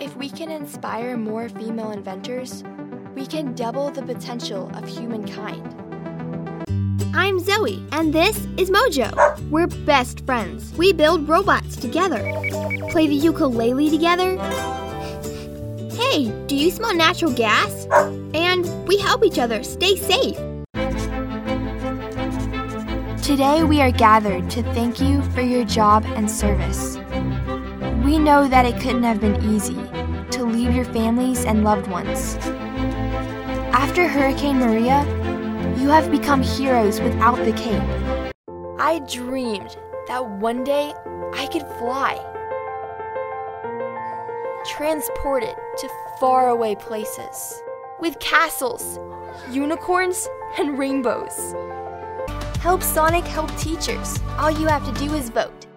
If we can inspire more female inventors, we can double the potential of humankind. I'm Zoe, and this is Mojo. We're best friends. We build robots together, play the ukulele together. Hey, do you smell natural gas? And we help each other stay safe. Today we are gathered to thank you for your job and service. We know that it couldn't have been easy to leave your families and loved ones. After Hurricane Maria, you have become heroes without the cape. I dreamed that one day I could fly, transported to faraway places, with castles, unicorns, and rainbows. Help Sonic help teachers. All you have to do is vote.